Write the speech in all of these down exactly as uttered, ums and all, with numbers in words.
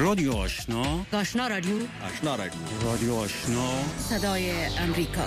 رادیو آشنا، آشنا رادیو، آشنا رادیو، رادیو آشنا، صدای امریکا.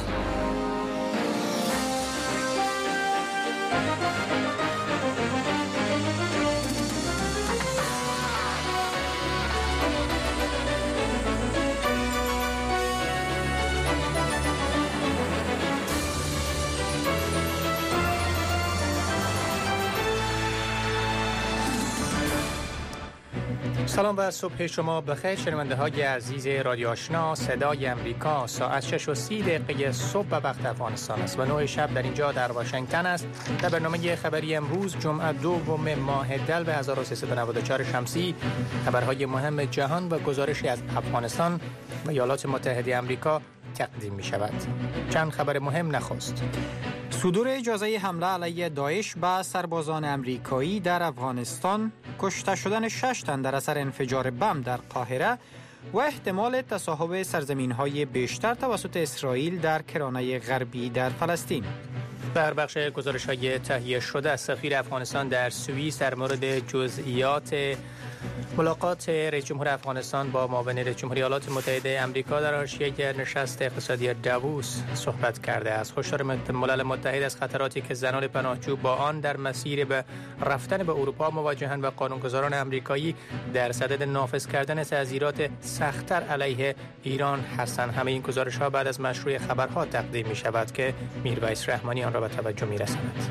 سلام و صبح شما بخیر شنونده های عزیز رادیو آشنا صدای امریکا. ساعت شش و سی دقیقه صبح به وقت افغانستان است و نه شب در اینجا در واشنگتن است. در برنامه خبری امروز جمعه دوم ماه دلو هزار و سیصد و نود و چهار شمسی خبرهای مهم جهان و گزارشی از افغانستان و ایالات متحده آمریکا تقدیم می شود. چند خبر مهم نخست: صدور اجازه حمله علیه داعش به سربازان امریکایی در افغانستان، کشته شدن شش تن در اثر انفجار بم در قاهره و احتمال تصاحب سرزمین‌های بیشتر توسط اسرائیل در کرانه غربی در فلسطین. در بخش گزارش‌های تهیه شده، سفیر افغانستان در سوئیس در مورد جزئیات ملاقات رئیس جمهور افغانستان با معاون رئیس جمهوری ایالات متحده آمریکا در حاشیه نشست اقتصادی داووس صحبت کرده است. هشدار ملل متحد از خطراتی که زنان پناهجو با آن در مسیر به رفتن به اروپا مواجهند و قانونگذاران آمریکایی در صدد نافذ کردن تعزیرات سخت‌تر علیه ایران هستند. همه این گزارش‌ها بعد از مشروع خبرها تقدیم می‌شود که میرویس رحمانی آن را به توجه می‌رساند.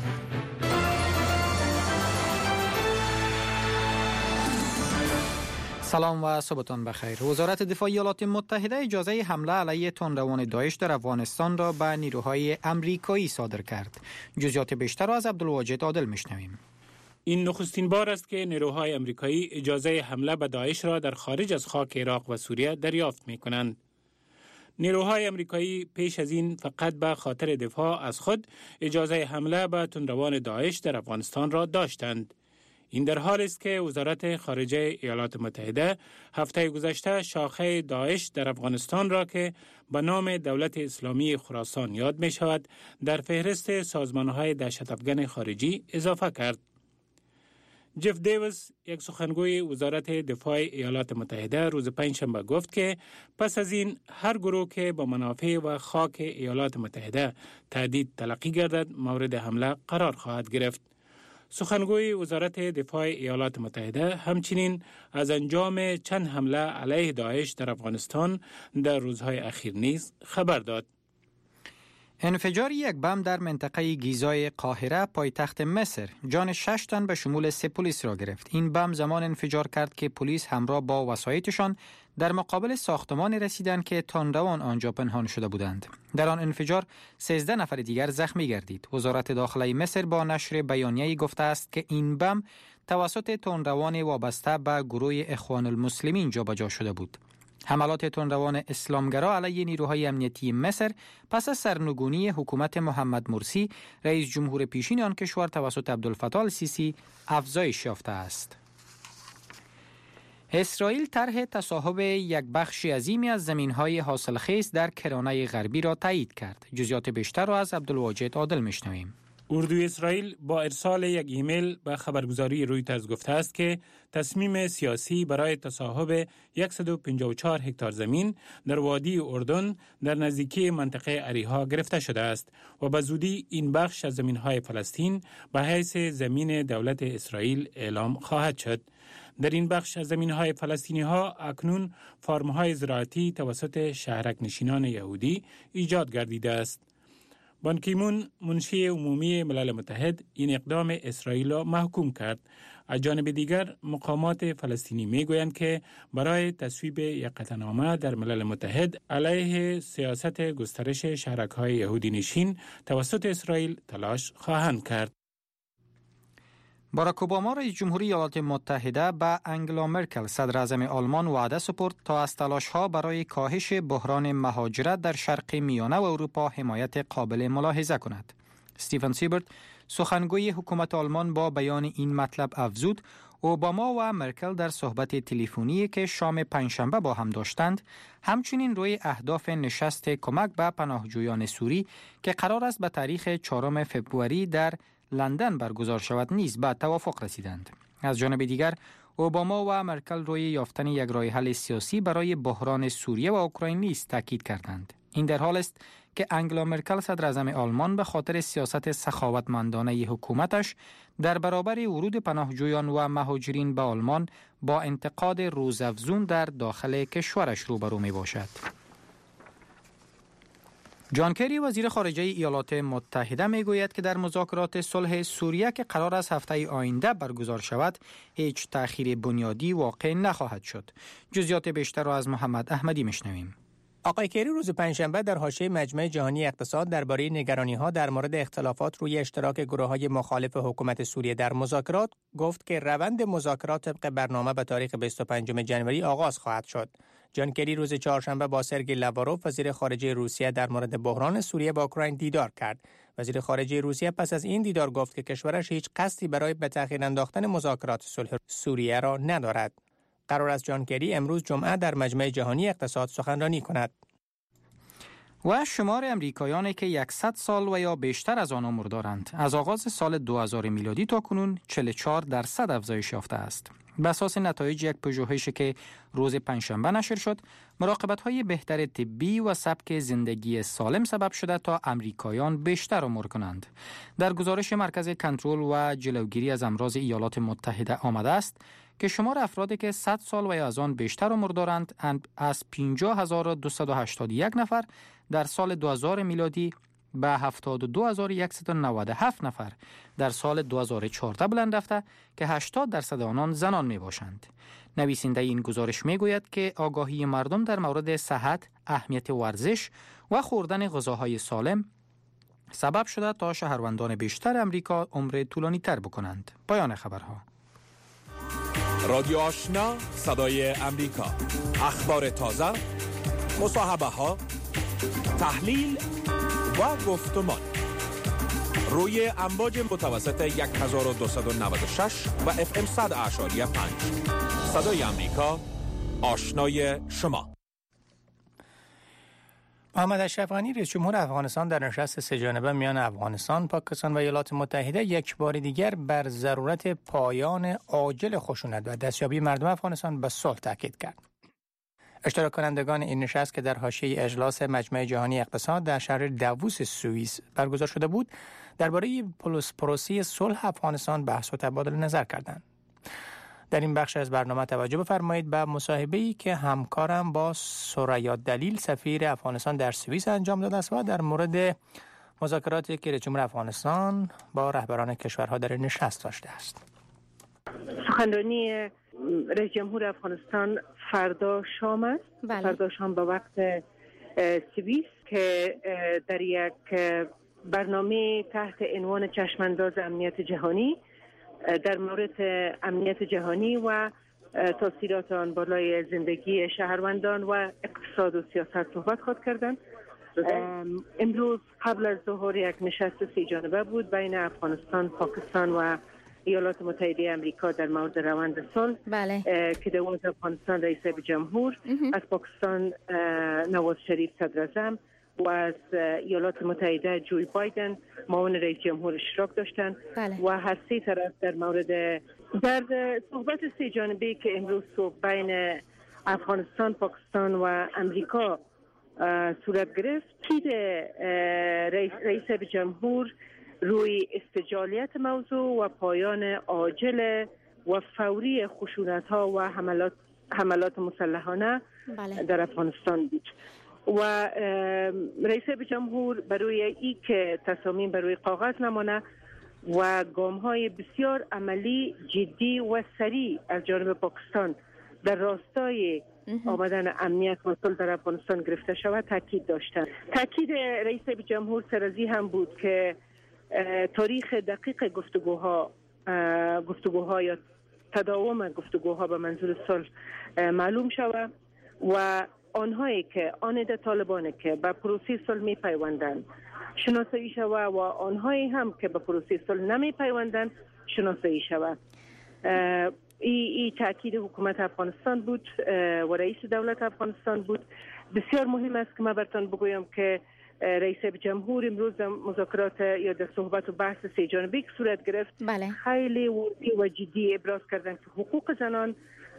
سلام و صبحتان بخیر. وزارت دفاع ایالات متحده اجازه حمله علیه تندروان داعش در افغانستان را به نیروهای امریکایی صادر کرد. جزئیات بیشتر را از عبدالواجد عادل میشنویم. این نخستین بار است که نیروهای امریکایی اجازه حمله به داعش را در خارج از خاک عراق و سوریه دریافت می کنند. نیروهای امریکایی پیش از این فقط به خاطر دفاع از خود اجازه حمله به تندروان داعش در افغانستان را داشتند. این در حالی است که وزارت خارجه ایالات متحده هفته گذشته شاخه داعش در افغانستان را که به نام دولت اسلامی خراسان یاد می شود در فهرست سازمان‌های دهشت افکن خارجی اضافه کرد. جف دیویس، یک سخنگوی وزارت دفاع ایالات متحده، روز پنجشنبه گفت که پس از این هر گروه که با منافع و خاک ایالات متحده تهدید تلقی گردد مورد حمله قرار خواهد گرفت. سخنگوی وزارت دفاع ایالات متحده همچنین از انجام چند حمله علیه داعش در افغانستان در روزهای اخیر نیز خبر داد. انفجار یک بم در منطقه گیزای قاهره پایتخت مصر جان شش تن به شمول سه پلیس را گرفت. این بم زمان انفجار کرد که پلیس همراه با وسایطشان در مقابل ساختمان رسیدند که تندروان آنجا پنهان شده بودند. در آن انفجار سیزده نفر دیگر زخمی گردید. وزارت داخله مصر با نشر بیانیه‌ای گفته است که این بم توسط تندروان وابسته به گروه اخوان المسلمین جابجا شده بود. حملات تندروان اسلامگرا علیه نیروهای امنیتی مصر پس از سرنگونی حکومت محمد مرسی رئیس جمهور پیشین آن کشور توسط عبدالفتاح السیسی افزایش یافته است. اسرائیل طرح تصاحب یک بخش عظیمی از زمین‌های حاصلخیز در کرانه غربی را تایید کرد. جزئیات بیشتر را از عبدالواجد عادل میشنویم. اردوی اسرائیل با ارسال یک ایمیل به خبرگزاری رویترز گفته است که تصمیم سیاسی برای تصاحب صد و پنجاه و چهار هکتار زمین در وادی اردن در نزدیکی منطقه اریحا گرفته شده است و به زودی این بخش از زمین‌های فلسطین به حیث زمین دولت اسرائیل اعلام خواهد شد. در این بخش از زمین‌های فلسطینی‌ها اکنون فارم‌های زراعتی توسط شهرک نشینان یهودی ایجاد گردیده است. بان کی مون، منشی عمومی ملل متحد، این اقدام اسرائیل را محکوم کرد. از جانب دیگر مقامات فلسطینی میگویند که برای تصویب یک قطعنامه در ملل متحد علیه سیاست گسترش شهرک‌های یهودی نشین توسط اسرائیل تلاش خواهند کرد. باراک اوباما رئیس جمهوری ایالات متحده به انگلا مرکل صدر اعظم آلمان وعده سپرد تا از تلاش‌ها برای کاهش بحران مهاجرت در شرق میانه و اروپا حمایت قابل ملاحظه کند. استیفن سیبرت، سخنگوی حکومت آلمان، با بیان این مطلب افزود اوباما و مرکل در صحبت تلفنی که شام پنجشنبه با هم داشتند همچنین روی اهداف نشست کمک به پناهجویان سوری که قرار است به تاریخ چهارم فوریه در لندن برگزار شود نیز به توافق رسیدند. از جانب دیگر اوباما و مرکل روی یافتن یک راه حل سیاسی برای بحران سوریه و اوکراین نیز تاکید کردند. این در حال است که انگلا مرکل صدر اعظم آلمان به خاطر سیاست سخاوتمندانه حکومتش در برابر ورود پناهجویان و مهاجرین به آلمان با انتقاد روزافزون در داخل کشورش روبرو می باشد. جان کری وزیر خارجه ایالات متحده می گوید که در مذاکرات صلح سوریه که قرار است هفته آینده برگزار شود هیچ تأخیر بنیادی واقع نخواهد شد. جزئیات بیشتر را از محمد احمدی میشنویم. آقای کری روز پنجشنبه در حاشیه مجمع جهانی اقتصاد درباره نگرانی‌ها در مورد اختلافات روی اشتراک گروه‌های مخالف حکومت سوریه در مذاکرات گفت که روند مذاکرات طبق برنامه به تاریخ بیست و پنجم ژانویه آغاز خواهد شد. جان کری روز چهارشنبه با سرگئی لاواروف وزیر خارجه روسیه در مورد بحران سوریه با اوکراین دیدار کرد. وزیر خارجه روسیه پس از این دیدار گفت که کشورش هیچ قصدی برای به تأخیر انداختن مذاکرات صلح سوریه را ندارد. قرار است جان کری امروز جمعه در مجمع جهانی اقتصاد سخنرانی کند. و شمار امریکایانی که صد سال و یا بیشتر از آنها مردارند از آغاز سال دو هزار میلادی تا کنون چهل و چهار درصد افزایش یافته است. بر اساس نتایج یک پژوهشی که روز پنجشنبه نشر شد، مراقبت‌های بهتر طبی و سبک زندگی سالم سبب شده تا امریکایان بیشتر عمر کنند. در گزارش مرکز کنترل و جلوگیری از امراض ایالات متحده آمده است که شمار افرادی که صد سال و یا از آن بیشتر عمر دارند از پنجاه هزار و دویست و هشتاد و یک نفر در سال دو هزار میلادی به هفتاد و دو هزار و صد و نود و هفت نفر در سال دو هزار و چهارده بلند رفته که هشتاد درصد آنان زنان می باشند. نویسنده این گزارش می گوید که آگاهی مردم در مورد صحت، اهمیت ورزش و خوردن غذاهای سالم سبب شده تا شهروندان بیشتر امریکا عمر طولانی تر بکنند. پایان خبرها. رادیو آشنا، صدای امریکا. اخبار تازه، مصاحبه ها، تحلیل و گفتمان روی امواج متوسط هزار و دویست و نود و شش و اف ام صد اعشاری پنج. صدای امریکا، آشنای شما. محمد اشرف غنی رئیس جمهور افغانستان در نشست سه جانبه میان افغانستان، پاکستان و ایالات متحده یک بار دیگر بر ضرورت پایان عاجل خشونت و دستیابی مردم افغانستان به صلح تاکید کرد. اشتراک کنندگان این نشست که در حاشیه اجلاس مجمع جهانی اقتصاد در شهر داووس سوئیس برگزار شده بود، درباره پروسه صلح افغانستان بحث و تبادل نظر کردند. در این بخش از برنامه توجه بفرمایید به مصاحبه‌ای که همکارم با ثریا دلیل سفیر افغانستان در سوئیس انجام داده است و در مورد مذاکراتی که رئیس جمهور افغانستان با رهبران کشورها در نشست داشته است. سخنرانی رئیس جمهور افغانستان فردا شام است. بله. فردا شام به وقت سوئیس که در یک برنامه تحت عنوان چشمانداز امنیت جهانی در مورد امنیت جهانی و تاثیرات آن بالای زندگی شهروندان و اقتصاد و سیاست صحبت خواهد کردند. امروز قبل از ظهر یک نشست سه جانبه بود بین افغانستان، پاکستان و ایالات متحده آمریکا در مورد روند صلح. بله. که دوست افغانستان رئیس جمهور، از پاکستان نواز شریف صدر اعظم و از ایالات متحده جوی بایدن معاون رئیس جمهور اشتراک داشتند. بله. و هر سه طرف در مورد در صحبت سه جانبه‌ای که امروز صبح بین افغانستان، پاکستان و امریکا صورت گرفت، تاکید رئیس رئیس جمهور روی استجالیت موضوع و پایان عاجل و فوری خشونت‌ها و حملات حملات مسلحانه. بله. در افغانستان بود و رئیس جمهور برای ای که تصامیم برای کاغذ نمانه و گام‌های بسیار عملی، جدی و سریع از جانب پاکستان در راستای آمدن امنیت و صلح در افغانستان گرفته شود تاکید داشتند. تاکید رئیس جمهور سرازی هم بود که تاریخ دقیق گفتگوها گفتگوها یا تداوم گفتگوها به منظور صلح معلوم شود و آنهایی که آنده طالبان که به پروسه صلح می پیوندند شناسایی شود و آنهایی هم که به پروسه صلح نمی پیوندند شناسایی شود. ای, ای تاکید حکومت افغانستان بود و رئیس دولت افغانستان بود. بسیار مهم است که من براتون بگویم که رئیس جمهور امروز مذاکرات یا در صحبت و بحث سه جانبه صورت گرفت بله. خیلی واضح و جدی ابراز کردن که حقوق زنان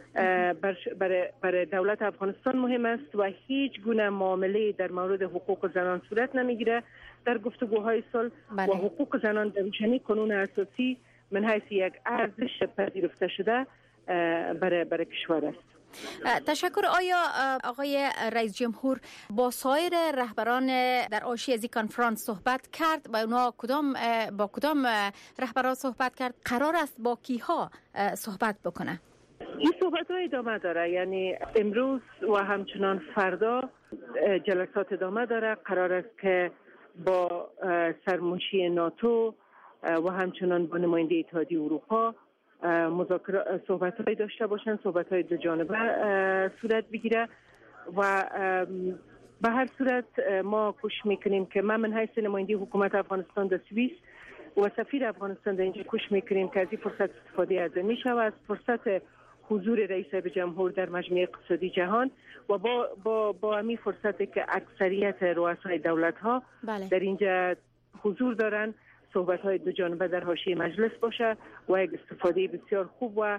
برای برای دولت افغانستان مهم است و هیچ گونه معامله در مورد حقوق زنان صورت نمیگیره در گفتگوهای صلح. بله. و حقوق زنان در روشنی قانون اساسی من حیث یک ارزش پذیرفته شده برای برای کشور است. تشکر. آیا آقای رئیس جمهور با سایر رهبران در حاشیه از کنفرانس صحبت کرد و اونا کدام با کدام رهبران صحبت کرد؟ قرار است با کیها صحبت بکنه؟ این صحبت ها ادامه داره، یعنی امروز و همچنان فردا جلسات ادامه داره. قرار است که با سرمنشی ناتو و همچنان با نماینده اتحادیه اروپا مذاکرات صحبت‌های داشته باشن، صحبت‌های دو جانبه صورت بگیره و به هر صورت ما کوشش میکنیم که ما من حیث نماینده حکومت افغانستان در سوئیس و سفیر افغانستان در اینجا کوشش میکنیم که از این فرصت استفاده از میشه و از فرصت حضور رئیس جمهور در مجمع اقتصادی جهان و با با با همین فرصتی که اکثریت رؤسای دولت‌ها بله. در اینجا حضور دارن صحبت‌های دو جانبه در حاشیه مجلس باشه و یک استفاده بسیار خوب و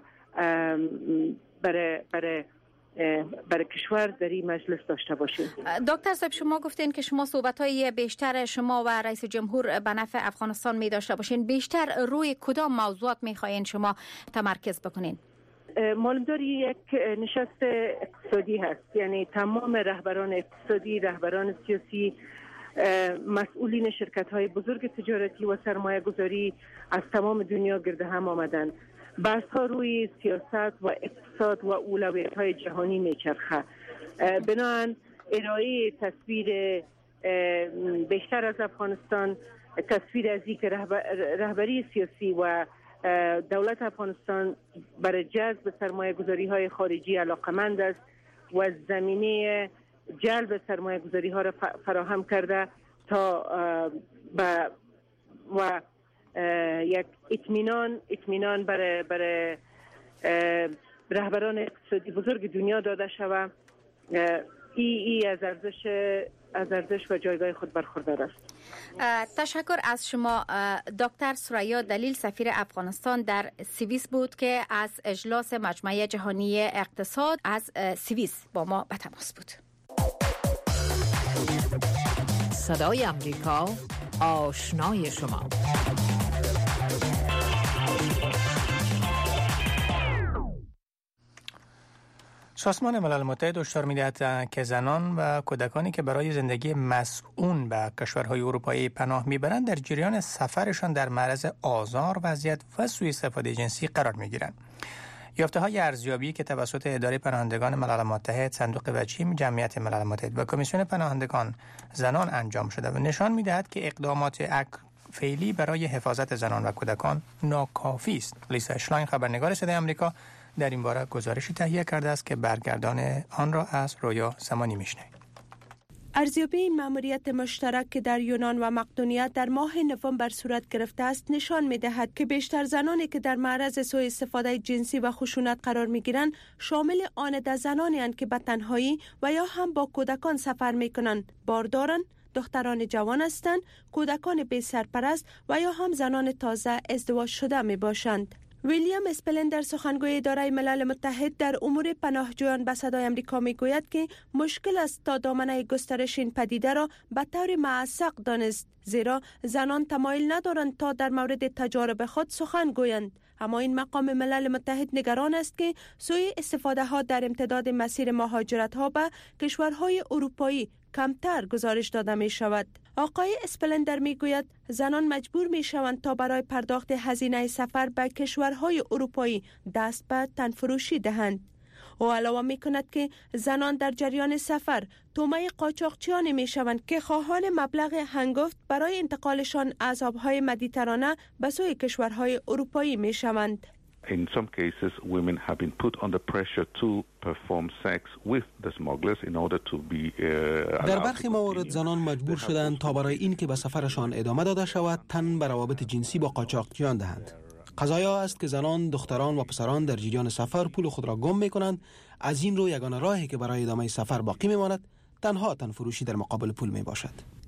برای برای برای کشور در این مجلس داشته باشیم. دکتر صاحب شما گفتین که شما صحبت‌های بیشتر شما و رئیس جمهور به نفع افغانستان می داشته باشین. بیشتر روی کدام موضوعات می‌خواین شما تمرکز بکنین؟ معلومداری یک نشست اقتصادی هست، یعنی تمام رهبران اقتصادی، رهبران سیاسی، مسئولین شرکت‌های بزرگ تجارتی و سرمایه گذاری از تمام دنیا گرد هم آمدن. بحث‌ها روی سیاست و اقتصاد و اولویت‌های جهانی میچرخه. بنابراین ارائه تصویر بیشتر از افغانستان، تصویر از اینکه رهبری سیاسی و دولت افغانستان برای جذب سرمایه گذاری های خارجی علاقمند است و زمینه جلب سرمایه گذاری ها را فراهم کرده تا با و یک اطمینان اطمینان برای برای رهبران اقتصادی بزرگ دنیا داده شود. ای ای از ارزش از ارزش و جایگاه خود برخوردار است. تشکر از شما. دکتر ثریا دلیل سفیر افغانستان در سوئیس بود که از اجلاس مجمع جهانی اقتصاد از سوئیس با ما به تماس بود. صدای امریکا، آشنای شما. سازمان ملل متحد هشدار می‌دهد که زنان و کودکانی که برای زندگی مسئول به کشورهای اروپایی پناه میبرند در جریان سفرشان در معرض آزار، وضعیت و سوء استفاده جنسی قرار میگیرند. یافته‌های ارزیابی که توسط اداره پناهندگان ملل متحد، صندوق وجه جمعیت ملل متحد و کمیسیون پناهندگان زنان انجام شده و نشان می‌دهد که اقدامات فعلی برای حفاظت زنان و کودکان ناکافی است. لیسا اشلاین، خبرنگار صدای آمریکا، در این باره گزارشی تهیه کرده است که برگردان آن را از رویا زمانی میشنوید. ارزیابی این مأموریت مشترک که در یونان و مقدونیه در ماه نوامبر صورت گرفته است نشان می‌دهد که بیشتر زنانی که در معرض سوء استفاده جنسی و خشونت قرار می‌گیرند شامل آنده زنانی اند که به تنهایی و یا هم با کودکان سفر می‌کنند، باردارند، دختران جوان هستند، کودکان بی سرپرست و یا هم زنان تازه ازدواج شده میباشند. ویلیام اسپلندر، سخنگوی اداره ملل متحد در امور پناهجویان به صدای آمریکا میگوید که مشکل است تا دامنه گسترش این پدیده را به طور معسق دانست، زیرا زنان تمایل ندارند تا در مورد تجارب خود سخن گویند. اما این مقام ملل متحد نگران است که سوء استفاده ها در امتداد مسیر مهاجرت ها به کشورهای اروپایی کمتر گزارش داده می شود. آقای اسپلندر می گوید زنان مجبور می شوند تا برای پرداخت هزینه سفر به کشورهای اروپایی دست به تنفروشی دهند. او علاوه می کند که زنان در جریان سفر تومه قاچاقچیان می شوند که خواهان مبلغ هنگفت برای انتقالشان از آبهای مدیترانه به سوی کشورهای اروپایی می شوند. In some cases, women have been put under pressure to perform sex with the smugglers in order to be uh, در برخی موارد زنان مجبور شدند تا برای این که به سفرشان ادامه داده شود تن به روابط جنسی با قاچاقچیان دهند. قضایا است که زنان، دختران و پسران در جریان سفر پول خود را گم می کنند. از این رو یگانه راهی که برای ادامه سفر باقی می ماند تنها تن فروشی در مقابل پول می باشد.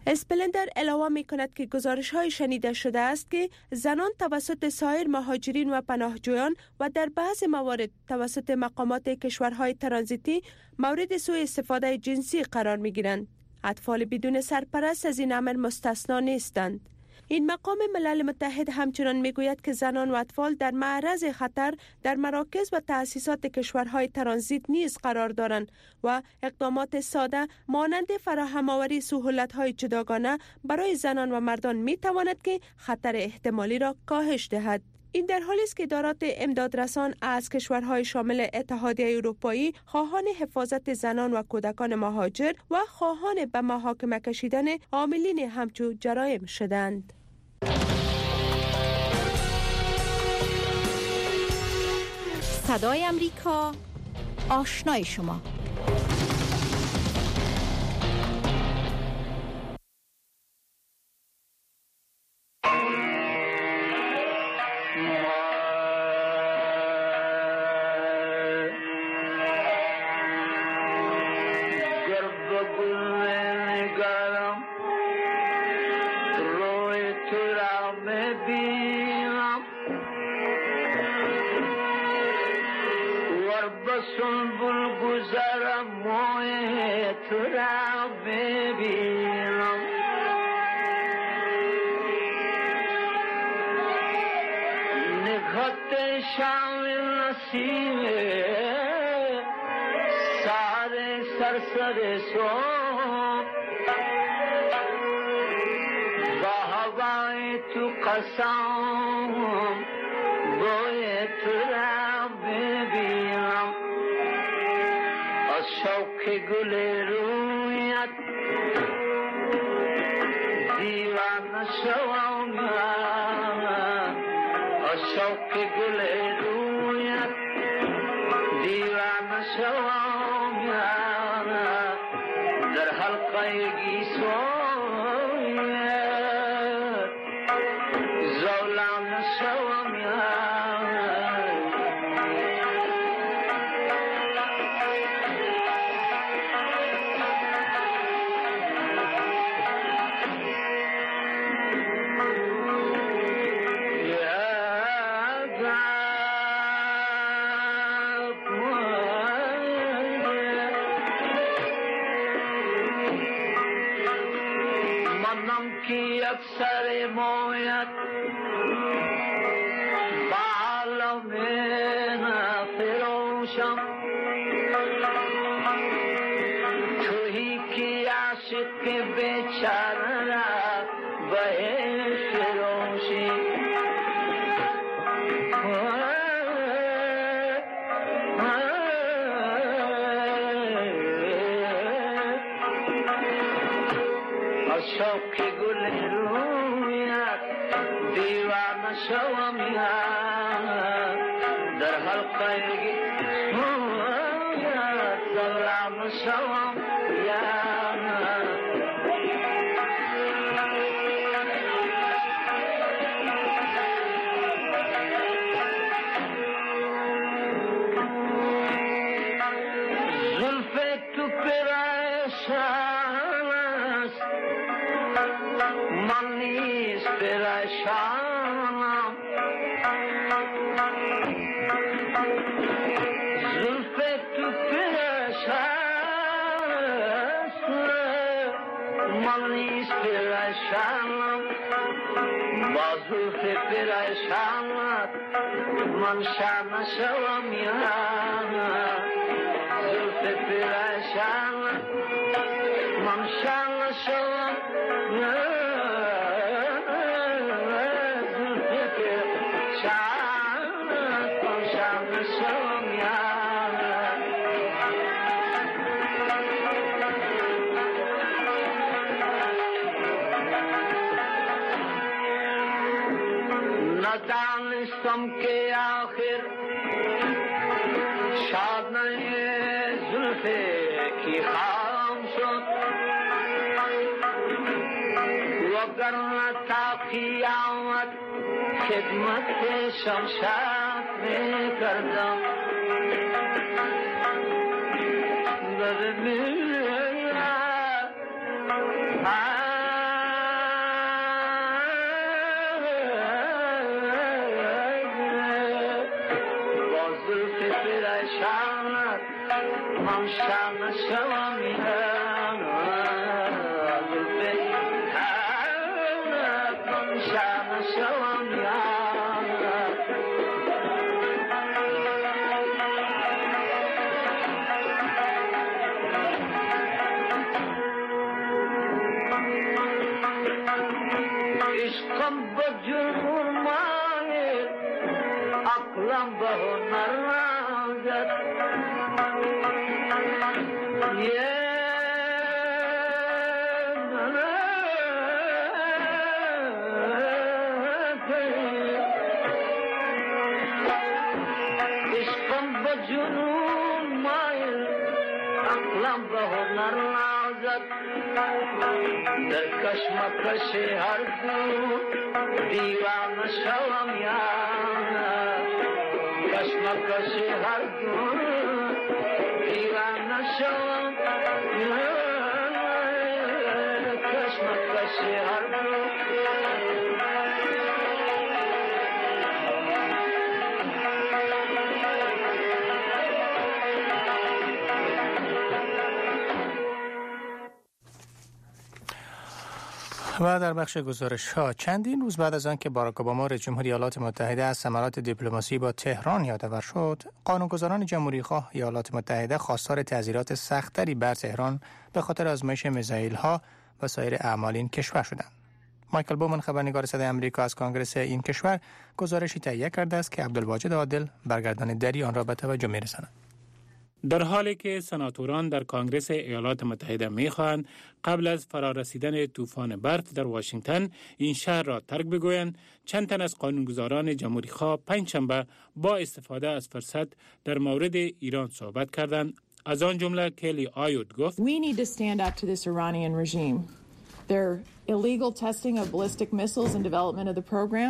اسپلندر علاوه می کند که گزارش های شنیده شده است که زنان توسط سایر مهاجرین و پناهجویان و در بعض موارد توسط مقامات کشورهای ترانزیتی مورد سوء استفاده جنسی قرار می گیرند. اطفال بدون سرپرست از این امر مستثنا نیستند. این مقام ملل متحد همچنان میگوید که زنان و اطفال در معرض خطر در مراکز و تأسیسات کشورهای ترانزیت نیز قرار دارند و اقدامات ساده مانند فراهم آوری سهولت‌های جداگانه برای زنان و مردان میتواند که خطر احتمالی را کاهش دهد. این در حالی است که ادارات امدادرسان از کشورهای شامل اتحادیه اروپایی خواهان حفاظت زنان و کودکان مهاجر و خواهان به محاکمه کشیدن عاملین همچو جرایم شدند. صدای امریکا، آشنای شما. دانستم که آخر شاد نه زلفه کی خام شد وگرنه تا قیامت خدمت شمشاد میکردم ببین من شام شوام یا زلفی من شام شوام یا عشقم بجرم مایل عقلم به هنر رازد یه عشقم بجرم مایل عقلم به هنر رازد در کشمکش هر دو دیوانه شوم یا کشمکش هر دو دیوانه شوم یا کشمکش هر دو و در بخش گزارش ها چندین روز بعد از آن که باراک اوباما رئیس جمهور ایالات متحده از ثمرات دیپلماسی با تهران یادآور شد، قانونگذاران جمهوری خواه ایالات متحده خواستار تعزیرات سخت‌تری بر تهران به خاطر آزمایش میزایل ها و سایر اعمال این کشور شدند. مایکل بومن خبرنگار صدای آمریکا از کنگره این کشور گزارشی تهیه کرده است که عبدالواجد عادل برگردان دری آن را به توجه می‌رساند. در حالی که سناتوران در کنگره ایالات متحده می‌خواهند قبل از فرارسیدن طوفان برف در واشنگتن این شهر را ترک بگویند، چند تن از قانونگذاران جمهوری خواه پنجشنبه با استفاده از فرصت در مورد ایران صحبت کردند. از آن جمله کلی آیود گفت We need to stand up to this Iranian regime. Their illegal testing of ballistic missiles and development of the program.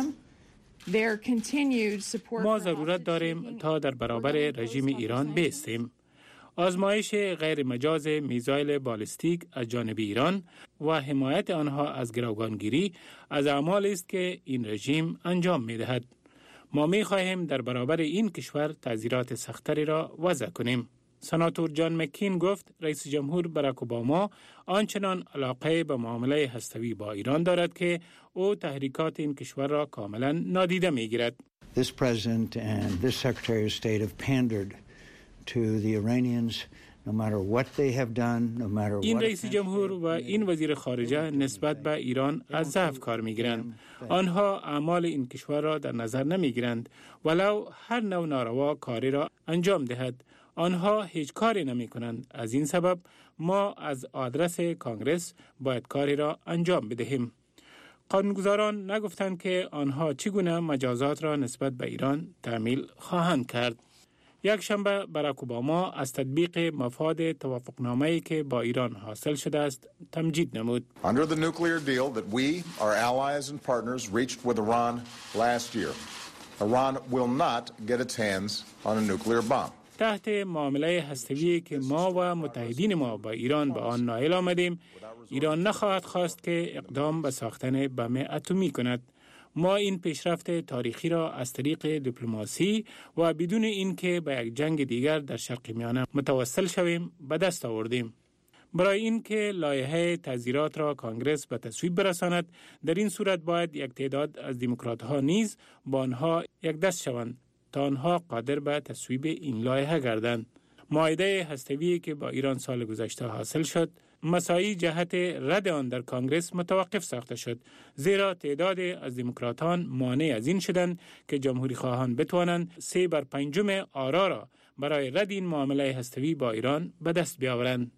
Their continued support. ما ضرورت داریم تا در برابر رژیم ایران بایستیم. آزمایش غیر مجاز میزایل بالستیک از جانب ایران و حمایت آنها از گروگانگیری از اعمالی است که این رژیم انجام می‌دهد. ما می‌خواهیم در برابر این کشور تعزیرات سخت‌تری را وضع کنیم. سناتور جان مکین گفت رئیس جمهور باراک اوباما آنچنان علاقه به معامله هسته‌ای با ایران دارد که او تحریکات این کشور را کاملا نادیده می‌گیرد. This president and this secretary of state have pandered to the Iranians no matter what they have done, no matter what. این رئیس جمهور و این وزیر خارجه نسبت به ایران از ضعف کار می‌گیرند. آنها اعمال این کشور را در نظر نمی‌گیرند ولو هر نوع ناروا کاری را انجام دهد. آنها هیچ کاری نمی کنند. از این سبب ما از آدرس کانگرس باید کاری را انجام بدهیم. قانونگذاران نگفتند که آنها چگونه مجازات را نسبت به ایران تعمیل خواهند کرد. یک شنبه باراک اوباما از تطبیق مفاد توافقنامه‌ای که با ایران حاصل شده است تمجید نمود. Under the nuclear deal that we, our allies and partners reached with Iran last year, Iran will not get its hands on a nuclear bomb. تحت معامله هسته‌ای که ما و متحدین ما با ایران به آن نائل آمدیم، ایران نخواهد خواست که اقدام به ساختن بم اتمی کند. ما این پیشرفت تاریخی را از طریق دیپلماسی و بدون اینکه به یک جنگ دیگر در شرق میانه متوسل شویم به دست آوردیم. برای اینکه لایحه تعزیرات را کانگرس به تصویب برساند، در این صورت باید یک تعداد از دموکرات‌ها نیز با آنها یک دست شوند تا آنها قادر به تصویب این لایحه گردند. معاهده هسته‌ای که با ایران سال گذشته حاصل شد، مساعی جهت رد آن در کانگرس متوقف ساخته شد، زیرا تعداد از دموکراتان مانع از این شدند که جمهوری خواهان بتوانند سه بر پنجم آرا را برای رد این معامله هسته‌ای با ایران به دست بیاورند.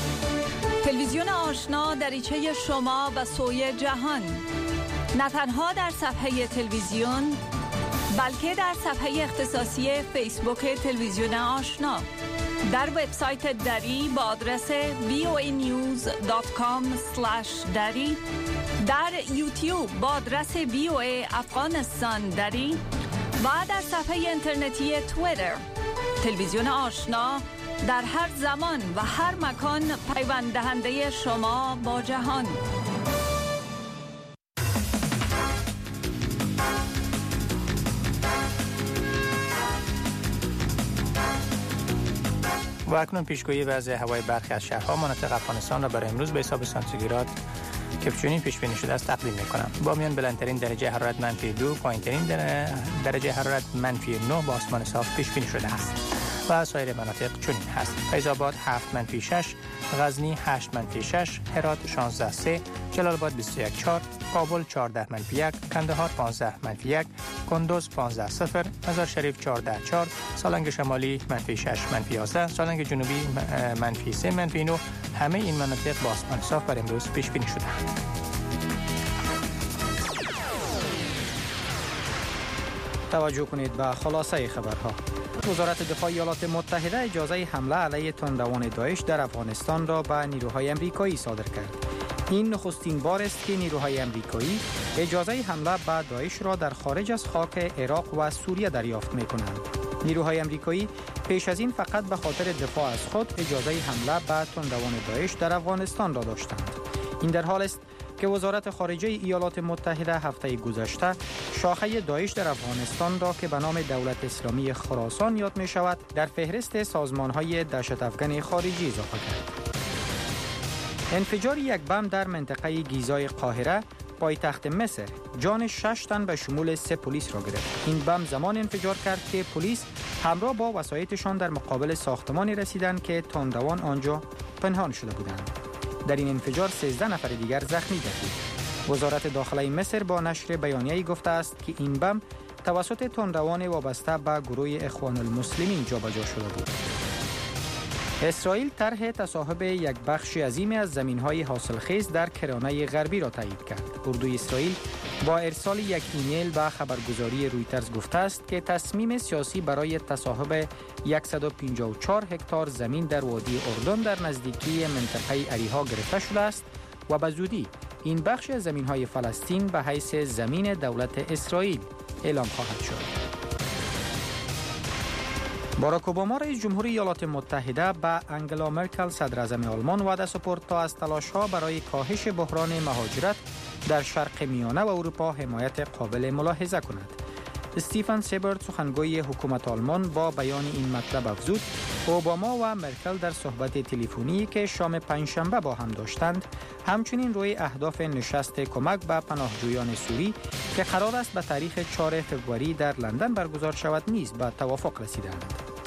تلویزیون آشنا دریچه شما و سوی جهان، نه تنها در صفحه تلویزیون بلکه در صفحه اختصاصی فیسبوک تلویزیون آشنا، در وبسایت دری با آدرس وی او ای نیوز دات کام اسلش دری، در یوتیوب با آدرس وی او ای افغانستان دری و در صفحه اینترنتی توییتر. تلویزیون آشنا در هر زمان و هر مکان پیوند دهنده شما با جهان. و اکنون پیشگویی وضع هوای برخی از شهرها مناطق افغانستان را برای امروز به حساب سانتیگراد که چنین پیش بینی شده است تقدیم می‌کنم. با میان بلندترین درجه حرارت منفی دو، پایین‌ترین درجه حرارت منفی نه با آسمان صاف پیش بینی شده است و سایر مناطق چنین هست. فیض آباد هفت منفی شش، غزنی هشت منفی شش، هرات شانزده سه، جلال آباد بیست و یک چهار، کابل چهارده منفی یک، کندهار پانزده منفی یک، کندوز پانزده صفر، مزار شریف چهارده چهار، سالنگ شمالی منفی شش منفی یازده، سالنگ جنوبی منفی سه منفی نه. همه این مناطق با آسمان صاف بر امروز پیش بینی شده. توجه کنید به خلاصه خبرها. وزارت دفاع ایالات متحده اجازه حمله علیه تندروان داعش در افغانستان را به نیروهای امریکایی صادر کرد. این نخستین بار است که نیروهای امریکایی اجازه حمله به داعش را در خارج از خاک عراق و سوریه دریافت می‌کنند. نیروهای امریکایی پیش از این فقط به خاطر دفاع از خود اجازه حمله به تندروان داعش در افغانستان را داشتند. این در حال است که وزارت خارجه ایالات متحده هفته گذشته شاخه داعش در افغانستان را که به نام دولت اسلامی خراسان یاد می شود در فهرست سازمان‌های دهشت افکن خارجی اضافه کرد. انفجار یک بم در منطقه گیزای قاهره پایتخت مصر جان شش تن به شمول سه پلیس را گرفت. این بم زمان انفجار کرد که پلیس همراه با وسایطشان در مقابل ساختمانی رسیدند که تندروان آنجا پنهان شده بودند. در این انفجار سیزده نفر دیگر زخمی گردید. وزارت داخله مصر با نشر بیانیه‌ای گفته است که این بم توسط تندروان وابسته به گروه اخوان المسلمین جابجا شده بود. اسرائیل طرح تصاحب یک بخش عظیم از زمین‌های حاصلخیز در کرانه غربی را تایید کرد. اردوی اسرائیل با ارسال یک ایمیل به خبرگزاری رویترز گفته است که تصمیم سیاسی برای تصاحب صد و پنجاه و چهار هکتار زمین در وادی اردن در نزدیکی منطقه اریحا گرفته شده است و به زودی این بخش از زمین‌های فلسطین به حیث زمین دولت اسرائیل اعلام خواهد شد. باراک اوباما رئیس جمهوری ایالات متحده به انگلا مرکل صدر اعظم آلمان وعده سپرد تا از تلاش‌ها برای کاهش بحران مهاجرت در شرق میانه و اروپا حمایت قابل ملاحظه کند. استیفن سیبرت سخنگوی حکومت آلمان با بیان این مطلب افزود اوباما و مرکل در صحبت تلفنی که شام پنجشنبه با هم داشتند همچنین روی اهداف نشست کمک به پناهجویان سوری که قرار است به تاریخ چهارم فوریه در لندن برگزار شود نیز به توافق رسیدند.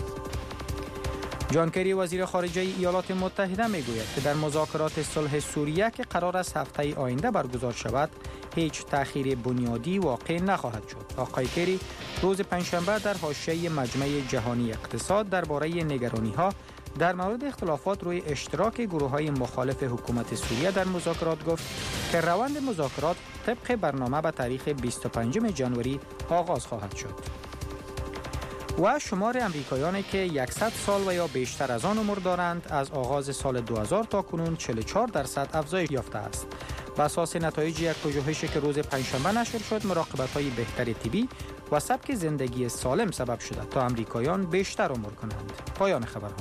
جان کری وزیر خارجه ایالات متحده میگوید که در مذاکرات صلح سوریه که قرار است هفته آینده برگزار شود هیچ تأخیر بنیادی واقع نخواهد شد. آقای کری روز پنجشنبه در حاشیه مجمع جهانی اقتصاد درباره نگرانی‌ها در مورد اختلافات روی اشتراک گروه‌های مخالف حکومت سوریه در مذاکرات گفت که روند مذاکرات طبق برنامه به تاریخ بیست و پنجم ژانویه آغاز خواهد شد. و شمار امریکایانی که صد سال و یا بیشتر از آن عمر دارند از آغاز سال دو هزار تا کنون چهل و چهار درصد افزایش یافته است. بر اساس نتایج یک پژوهشی که روز پنجشنبه نشر شد، مراقبت‌های بهتر طبی و سبک زندگی سالم سبب شده تا امریکایان بیشتر عمر کنند. پایان خبرها.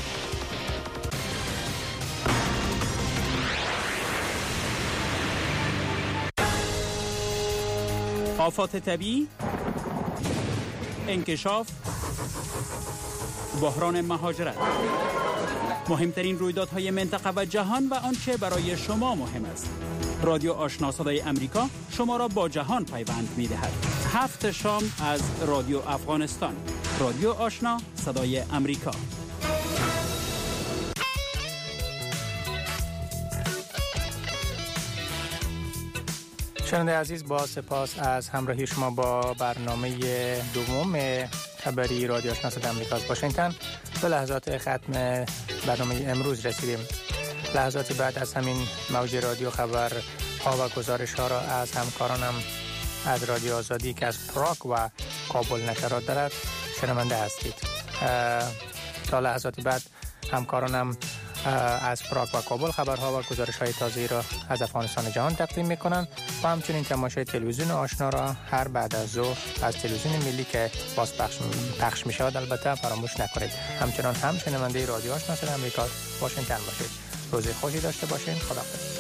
آفات طبیعی، انکشاف، بحران مهاجرت، مهمترین رویدادهای منطقه و جهان و آنچه برای شما مهم است. رادیو آشنا صدای امریکا شما را با جهان پیوند می‌دهد. هفت شام از رادیو افغانستان. رادیو آشنا صدای امریکا. شنونده عزیز، با سپاس از همراهی شما با برنامه دوم خبری رادیو آشنا صدای امریکا از واشنگتن. به لحظات ختم برنامه امروز رسیدیم. لحظاتی بعد از همین موج رادیو خبر ها و گزارش ها را از همکارانم از رادیو آزادی که از پراگ و کابل نشرات دارد شنونده هستید. تا لحظاتی بعد همکارانم از پراگ و کابل خبرها و گزارش های تازه را از افغانستان جهان تقدیم میکنند و همچنین تماشای تلویزیون آشنا را هر بعد از ظهر از تلویزیون ملی که باز پخش, پخش می شود البته فراموش نکنید. همچنان هم شنونده رادیو آشنا صدای امریکا واشنگتن باشید. روز خوشی داشته باشین. خداحافظ.